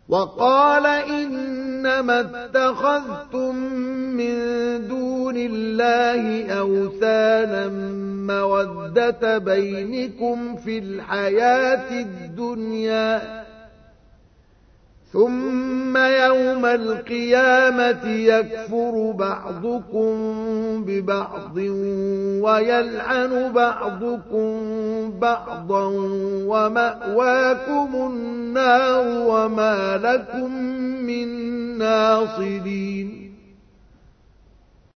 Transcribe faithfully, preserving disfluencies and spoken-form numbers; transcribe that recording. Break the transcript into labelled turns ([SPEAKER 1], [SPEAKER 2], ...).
[SPEAKER 1] وقال إنما اتخذتم من دون الله أوثانا مودة بينكم في الحياة الدنيا ثم يوم القيامة يكفر بعضكم ببعض ويلعن بعضكم بعضا ومأواكم النار وما لكم من ناصرين.